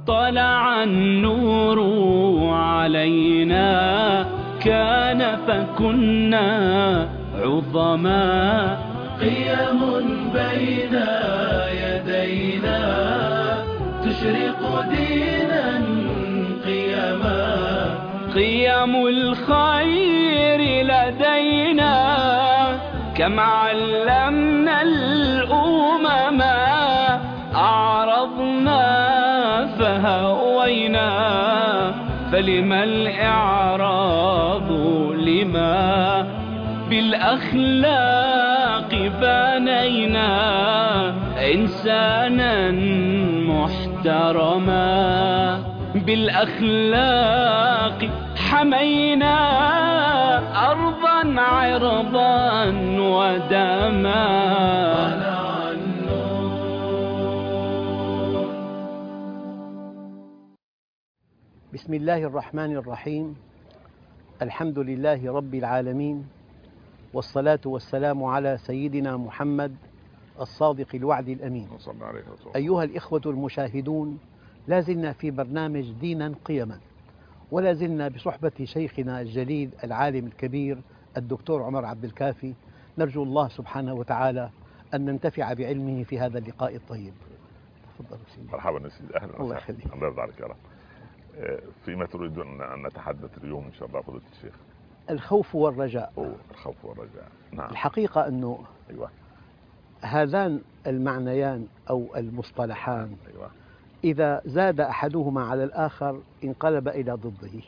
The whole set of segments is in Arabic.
طلع النور علينا كان فكنا عظما قيم بين يدينا تشرق دينا قيما قيم الخير لدينا كم علمنا الأمم أعرضنا فهوينا فلما الإعراض لما بالأخلاق بنينا إنسانا محترما بالأخلاق حمينا أرضا عرضا ودما بسم الله الرحمن الرحيم. الحمد لله رب العالمين، والصلاة والسلام على سيدنا محمد الصادق الوعد الأمين. أيها الإخوة المشاهدون، لا زلنا في برنامج دينا قيما، ولا زلنا بصحبة شيخنا الجليل العالم الكبير الدكتور عمر عبد الكافي. نرجو الله سبحانه وتعالى أن ننتفع بعلمه في هذا اللقاء الطيب. تفضل سيدي. مرحبا يا سيدي، أهلا الله يخليك. الله يرضى عليك يا رب. فيما تريد أن نتحدث اليوم إن شاء الله فضيلة الشيخ؟ الخوف والرجاء. الخوف والرجاء، نعم. الحقيقة أنه أيوة. هذان المعنيان أو المصطلحان أيوة. إذا زاد أحدهما على الآخر انقلب إلى ضده.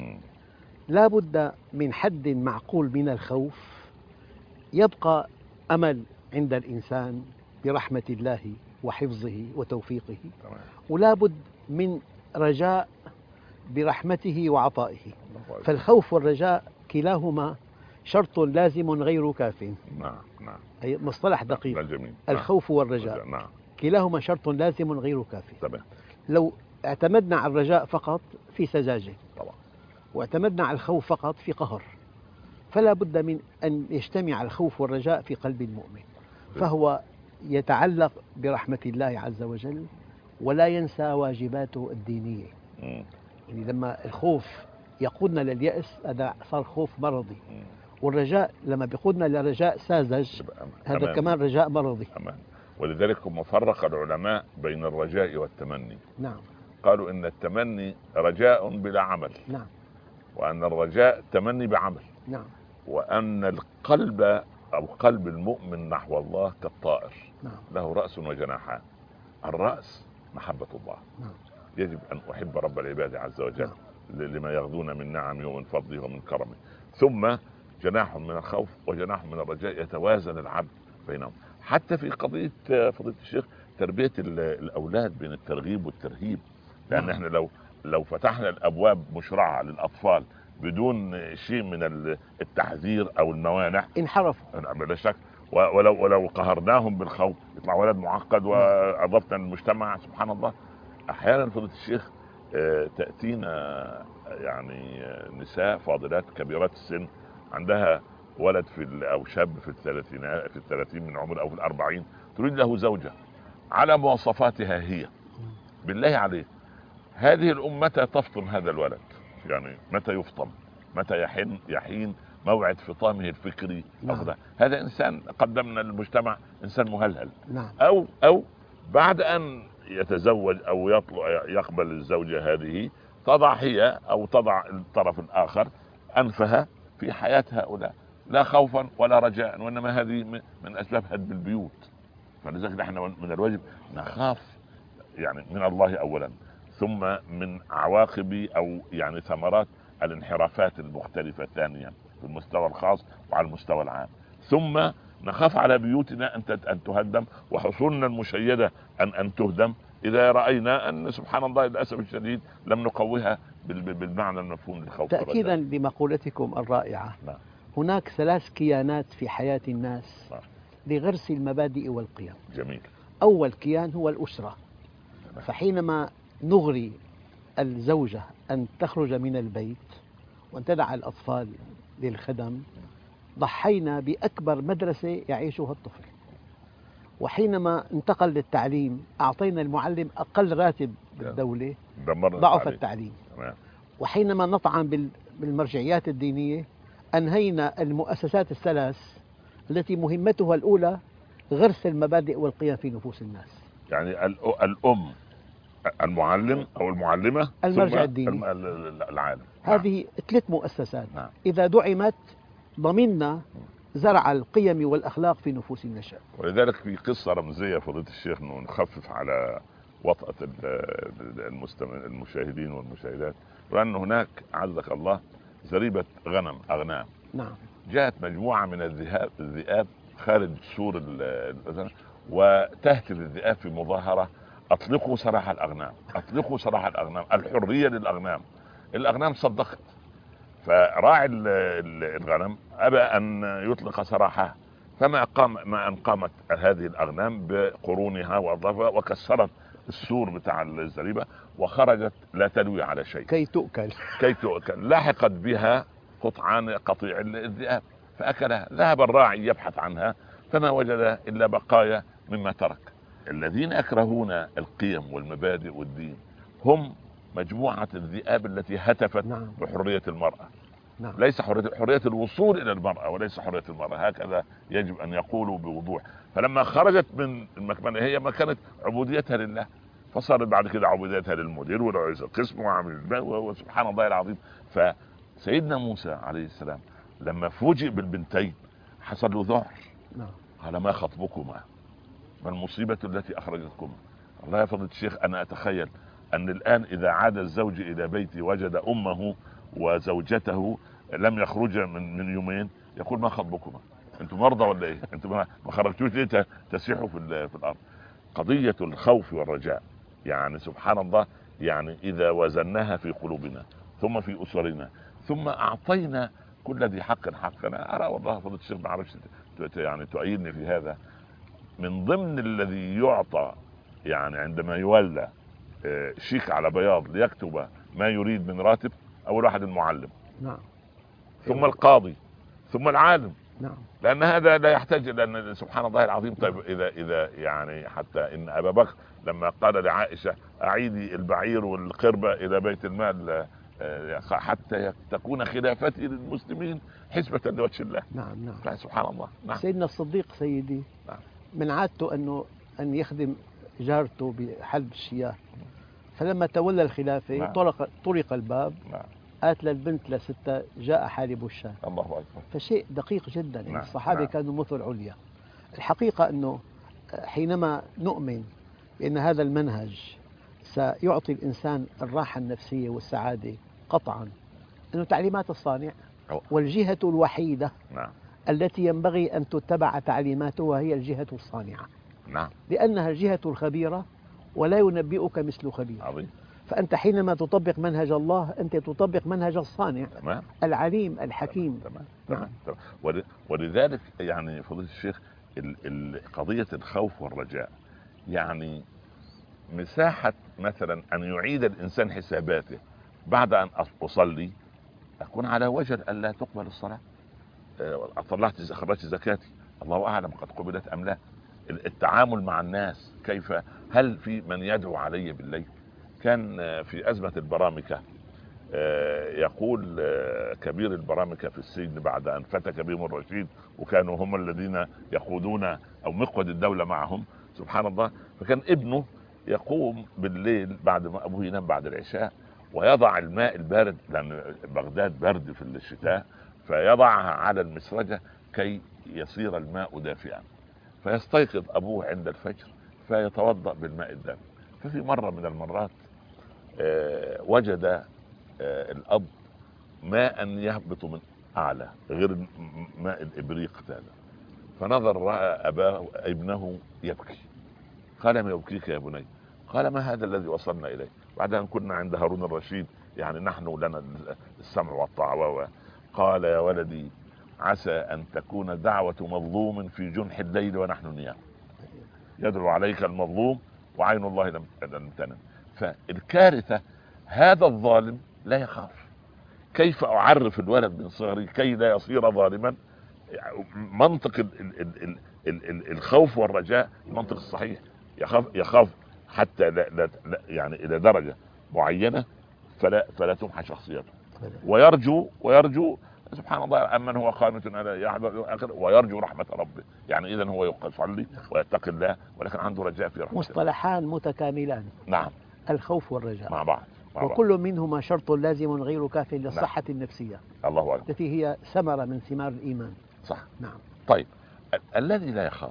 لا بد من حد معقول من الخوف، يبقى أمل عند الإنسان برحمة الله وحفظه وتوفيقه، ولا بد من رجاء برحمته وعطائه. فالخوف والرجاء كلاهما شرط لازم غير كاف. نعم نعم. أي مصطلح دقيق. جميل. الخوف والرجاء نعم. كلاهما شرط لازم غير كاف. طبعا. لو اعتمدنا على الرجاء فقط في سذاجة، طبعا، واعتمدنا على الخوف فقط في قهر. فلا بد من أن يجتمع الخوف والرجاء في قلب المؤمن، فهو يتعلق برحمة الله عز وجل ولا ينسى واجباته الدينية. يعني لما الخوف يقودنا لليأس هذا صار خوف مرضي، والرجاء لما بيقودنا لرجاء ساذج هذا كمان رجاء مرضي. ولذلك هم فرق العلماء بين الرجاء والتمني. نعم. قالوا إن التمني رجاء بلا عمل. نعم. وأن الرجاء تمني بعمل. نعم. وأن القلب أو قلب المؤمن نحو الله كالطائر. نعم. له رأس وجناحان. الرأس محبة الله. نعم. يجب أن أحب رب العباد عز وجل. نعم. لما يغدون من نعمه ومن فضله ومن كرمه. ثم جناح من الخوف وجناح من الرجاء، يتوازن العبد بينهم. حتى في قضية فضيلة الشيخ تربية الأولاد بين الترغيب والترهيب، لأن احنا لو فتحنا الأبواب مشرعة للأطفال بدون شيء من التحذير أو الموانع انحرفوا بلا شك. ولو قهرناهم بالخوف يطلع ولد معقد وأضفنا للمجتمع. سبحان الله. أحيانا فضيلة الشيخ تأتينا يعني نساء فاضلات كبيرات السن عندها ولد أو شاب في الثلاثين من عمره أو في 40، تريد له زوجة على مواصفاتها هي. بالله عليه، هذه الأم متى تفطم هذا الولد؟ يعني متى يفطم؟ متى يحين موعد فطامه الفكري؟ نعم. هذا إنسان قدمنا للمجتمع إنسان مهلهل. نعم. أو بعد أن يتزوج أو يقبل الزوجة هذه، تضع هي أو تضع الطرف الآخر أنفها في حياة هؤلاء، لا خوفا ولا رجاء، وإنما هذه من أسباب هدم البيوت. فلذلك نحن من الواجب نخاف يعني من الله أولا، ثم من عواقب أو يعني ثمرات الانحرافات المختلفة ثانيا في المستوى الخاص وعلى المستوى العام، ثم نخاف على بيوتنا أن تهدم، وحصولنا المشيدة أن تهدم إذا رأينا أن سبحان الله للأسف الشديد لم نقويها بالمعنى المفهوم للخوف. تأكيدا لمقولتكم الرائعة. نعم. هناك 3 كيانات في حياة الناس لغرس المبادئ والقيم. جميل. أول كيان هو الأسرة. فحينما نغري الزوجة أن تخرج من البيت وأن تدع الأطفال للخدم، ضحينا بأكبر مدرسة يعيشها الطفل. وحينما انتقل للتعليم أعطينا المعلم أقل راتب بالدولة دمرنا ضعف التعليم. تمام. وحينما نطعن بالمرجعيات الدينية أنهينا المؤسسات الثلاث التي مهمتها الأولى غرس المبادئ والقيم في نفوس الناس. يعني الأم، المعلم أو المعلمة، المرجع الديني، العالم. هذه 3 مؤسسات. نعم. إذا دعمت ضمننا زرع القيم والأخلاق في نفوس النشأ. ولذلك في قصة رمزية فضيلة الشيخ إنه نخفف على وطأة المشاهدين والمشاهدات، وأن هناك عزك الله زريبة أغنام. نعم. جاءت مجموعة من الذئاب خارج سور وتهتف الذئاب في مظاهرة: أطلقوا سراح الأغنام، أطلقوا سراح الأغنام، الحرية للأغنام. الأغنام صدقت، فراعي الغنم أبى أن يطلق سراحها، ما أن قامت هذه الأغنام بقرونها وأظلافها وكسرت السور بتاع الزريبة وخرجت لا تلوي على شيء كي تؤكل. لاحقت بها قطيع الذئاب فأكلها. ذهب الراعي يبحث عنها فما وجد إلا بقايا مما ترك. الذين يكرهون القيم والمبادئ والدين هم مجموعة الذئاب التي هتفت نعم. بحرية المرأة. نعم. ليس حرية الوصول إلى المرأة وليس حرية المرأة، هكذا يجب أن يقولوا بوضوح. فلما خرجت من المكمنة هي ما كانت عبوديتها لله، فصارت بعد كده عبوديتها للمدير ورئيس القسم وعامل وسبحان الله العظيم. فسيدنا موسى عليه السلام لما فوجئ بالبنتين حصل له ذعر. نعم. قال: ما خطبكما؟ ما المصيبة التي أخرجتكما؟ الله يا فضيلة الشيخ، أنا أتخيل أن الآن إذا عاد الزوج إلى بيته وجد أمه وزوجته لم يخرج من يومين، يقول: ما خطبكما؟ أنتم مرضى ولا إيه؟ أنتم ما خرجتوش ليه تسيحوا في الأرض؟ قضية الخوف والرجاء، يعني سبحان الله، يعني إذا وزناها في قلوبنا ثم في أسرنا ثم أعطينا كل ذي حق حقا. أنا أرى والله فضيلة الشيخ ما أعرفش يعني تؤيدني في هذا، من ضمن الذي يعطى يعني عندما يولى شيك على بياض ليكتب ما يريد من راتب، أول واحد المعلم. نعم. ثم القاضي، ثم العالم. نعم. لأن هذا لا يحتاج، لأن سبحان الله العظيم. طيب إذا يعني حتى إن أبا بكر لما قال لعائشة: أعيدي البعير والقربة إلى بيت المال حتى تكون خلافتي للمسلمين حسبة لوجه الله. نعم. نعم. سبحان الله. نعم. سيدنا الصديق سيدي نعم. من عادته أن يخدم جارته بحلب الشياه، فلما تولى الخلافة نعم. طرق الباب. نعم. قالت للبنت لستة: جاء حالب الشاة. الله أكبر. فشيء دقيق جدا. نعم. الصحابة نعم. كانوا مثل عليا. الحقيقة أنه حينما نؤمن بأن هذا المنهج سيعطي الإنسان الراحة النفسية والسعادة، قطعا أنه تعليمات الصانع والجهة الوحيدة نعم. التي ينبغي أن تتبع تعليماتها هي الجهة الصانعة. نعم. لأنها الجهة الخبيرة ولا ينبئك مثل خبير. عظيم. فأنت حينما تطبق منهج الله أنت تطبق منهج الصانع. تمام. العليم الحكيم. تمام. نعم. تمام. ولذلك يعني فضيلة الشيخ قضية الخوف والرجاء، يعني مساحة مثلا أن يعيد الإنسان حساباته بعد أن أصلي أكون على وجل أن لا تقبل الصلاة، خرجت زكاتي الله أعلم قد قبلت أم لا. التعامل مع الناس كيف، هل في من يدعو علي بالليل؟ كان في أزمة البرامكة يقول كبير البرامكة في السجن بعد أن فتك بهم الرشيد وكانوا هم الذين يقودون أو مقود الدولة معهم، سبحان الله، فكان ابنه يقوم بالليل بعد ما أبوه ينام بعد العشاء ويضع الماء البارد، لأن بغداد برد في الشتاء، فيضعها على المسرجة كي يصير الماء دافئا، فيستيقظ أبوه عند الفجر فيتوضأ بالماء الدافئ. ففي مرة من المرات وجد الأب ماء يهبط من أعلى غير ماء الإبريق هذا، فنظر رأى ابنه يبكي. قال: ما يبكيك يا بني؟ قال: ما هذا الذي وصلنا إليه بعد أن كنا عند هارون الرشيد، يعني نحن لنا السمع والطاعة. قال: يا ولدي عسى أن تكون دعوة مظلوم في جنح الليل ونحن نيام، يدعو عليك المظلوم وعين الله لم تنم. فالكارثة هذا الظالم لا يخاف. كيف أعرف الولد من صغري كي لا يصير ظالما؟ منطق الخوف والرجاء المنطق الصحيح. يخاف حتى لا يعني الى درجه معينه فلا تمحى شخصيته، ويرجو سبحان الله امن هو قانت يحذر ويرجو رحمه ربه. يعني اذا هو يصلي ويتقي الله ولكن عنده رجاء في رحمته. مصطلحان متكاملان. نعم. الخوف والرجاء مع بعض. وكل منهما شرط لازم غير كاف للصحة النفسية. الله أكبر. التي هي ثمرة من ثمار الإيمان. صح. نعم. طيب الذي لا يخاف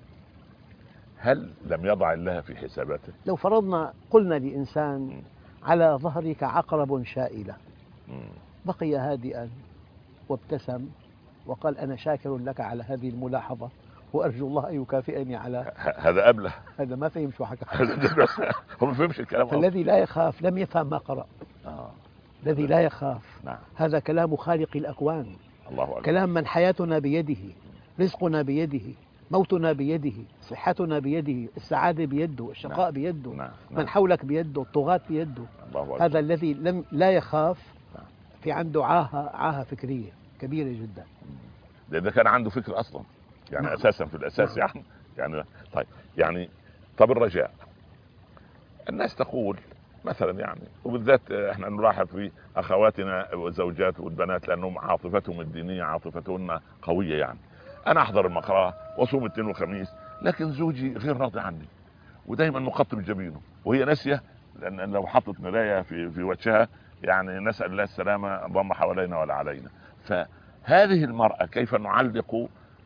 هل لم يضع الله في حساباته؟ لو فرضنا قلنا لإنسان على ظهرك عقرب شائلة بقي هادئا وابتسم وقال أنا شاكر لك على هذه الملاحظة وأرجو الله أن يكافئني على هذا أبله. هذا ما فهم شو حكى. هو ما فهمش الكلام. الذي لا يخاف لم يفهم ما قرأ. الذي لا يخاف. نعم. هذا كلام خالق الأكوان. الله أكبر. كلام من حياتنا بيده، رزقنا بيده، موتنا بيده، صحتنا بيده، السعادة بيده، الشقاء نعم. بيده. نعم. من حولك بيده، الطغاة بيده. الله أكبر. هذا الذي لا يخاف في عنده عاهة فكرية كبيرة جدا. لأن كان عنده فكر أصلا يعني. نعم. أساسا في الأساس. نعم. يعني طيب طب الرجاء، الناس تقول مثلا يعني وبالذات احنا نلاحظ في اخواتنا والزوجات والبنات لانهم عاطفتهم الدينيه عاطفتهن قويه. يعني انا احضر المقرأة واصوم الاثنين والخميس لكن زوجي غير راضي عني ودايما مقطب جبينه وهي ناسيه، لان لو حطت مرايه في وجهها يعني نسال الله السلامه ضم حوالينا ولا علينا. فهذه المراه كيف نعلق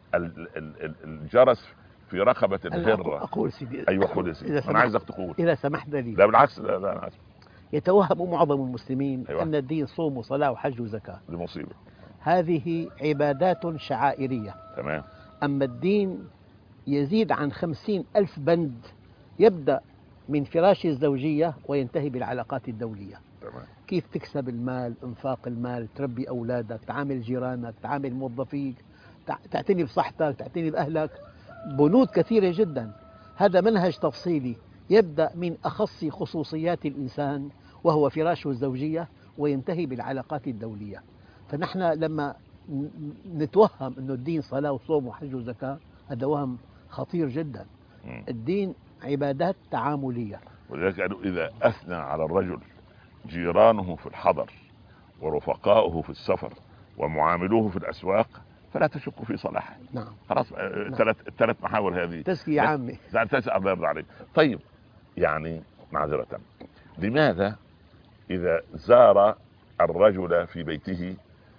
الجرس في رقبه الهره؟ اقول سيدي. ايوه قول سيدي. انا عايزك تقول. اذا سمحت لي. لا بالعكس. لا أنا أسمع. يتوهم معظم المسلمين. أيوة. ان الدين صوم وصلاه وحج وزكاه. دي مصيبه. هذه عبادات شعائريه. تمام. اما الدين يزيد عن 50,000 بند، يبدأ من فراش الزوجية وينتهي بالعلاقات الدولية. تمام. كيف تكسب المال، انفاق المال، تربي أولادك، تعامل جيرانك، تعامل موظفيك، تعتني بصحتك، تعتني بأهلك، بنود كثيرة جدا. هذا منهج تفصيلي يبدأ من أخص خصوصيات الإنسان وهو فراشه الزوجية وينتهي بالعلاقات الدولية. فنحن لما نتوهم أن الدين صلاة وصوم وحج وزكاة هذا وهم خطير جدا. الدين عبادات تعاملية. ولذلك قالوا إذا أثنى على الرجل جيرانه في الحضر ورفقاؤه في السفر ومعاملوه في الأسواق فلا تشك في صلاحه. نعم. خلاص. الثلاث محاور هذه تزكية عامة. الله يرضى عليك. طيب يعني معذرة، لماذا إذا زار الرجل في بيته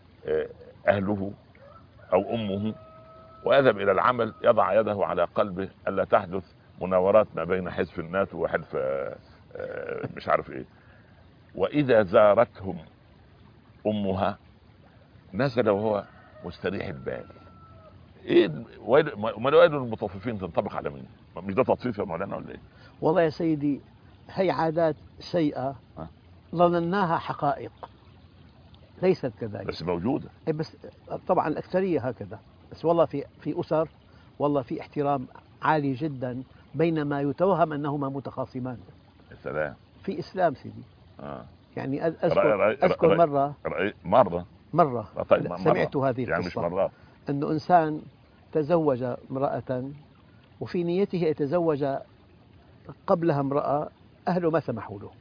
أهله أو أمه ويذهب إلى العمل يضع يده على قلبه ألا تحدث مناورات ما بين حزب الناتو وحلف مش عارف إيه، وإذا زارتهم أمها نزل وهو مستريح البال؟ إيه ويل المطففين تنطبق على مين؟ مش ده تطفيف يا مولانا ولا إيه؟ والله يا سيدي هي عادات سيئة ظنناها حقائق، ليست كذلك بس موجودة. بس طبعا الأكثرية هكذا. بس والله في أسر والله في احترام عالي جدا بينما يتوهم أنهما متخاصمان. يا سلام. في إسلام سيدي. يعني أذكر مرة طيب سمعت هذه يعني القصة. مش مرات. أنه إنسان تزوج امرأة وفي نيته يتزوج قبلها امرأة أهله ما سمحوا له،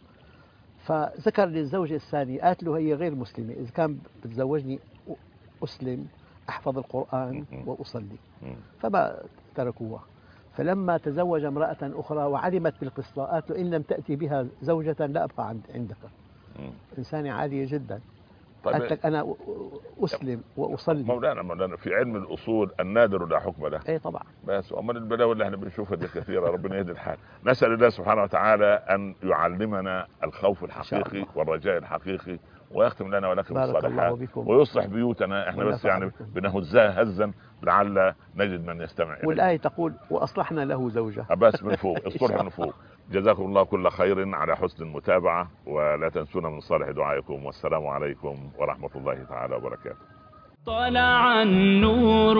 فذكر للزوجة الثانية قالت له هي غير مسلمة، إذا كان بتزوجني أسلم أحفظ القرآن وأصلي، فما تركوها. فلما تزوج امرأة أخرى وعلمت بالقصة قالت له إن لم تأتي بها زوجة لا أبقى عندك. إنسانة عالية جدا. طيب قالت لك أنا أسلم وأصلي. مولانا في علم الأصول النادر لا حكم له. أي طبعا. بس أمال البلاوي اللي احنا بنشوفها دي كثيرة. ربنا يهدي الحال. نسأل الله سبحانه وتعالى أن يعلمنا الخوف الحقيقي والرجاء الحقيقي ويختم لنا ولكم الصالحات ويصلح بيوتنا. احنا بس يعني بنهزها هزا لعل نجد من يستمع إليه. والآية تقول وأصلحنا له زوجة. بس من فوق الصلح من فوق. جزاكم الله كل خير على حسن المتابعة ولا تنسونا من صالح دعائكم والسلام عليكم ورحمة الله تعالى وبركاته. طلع النور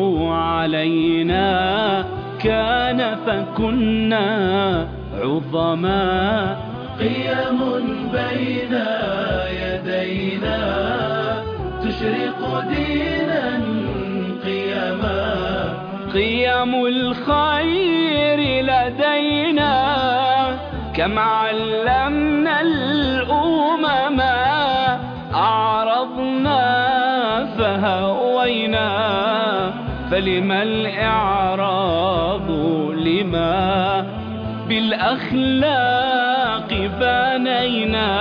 علينا كان فكنا عظما قيم بين يدينا تشرق دينا قيما قيم الخير لدينا كم علمنا الأمم أعرضنا فهوينا، فلما الإعراض لما بالأخلاق بنينا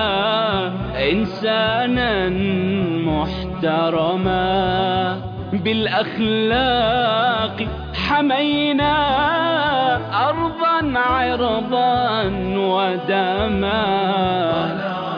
إنسانا محترما، بالأخلاق حمينا أرضا عرضا ودما.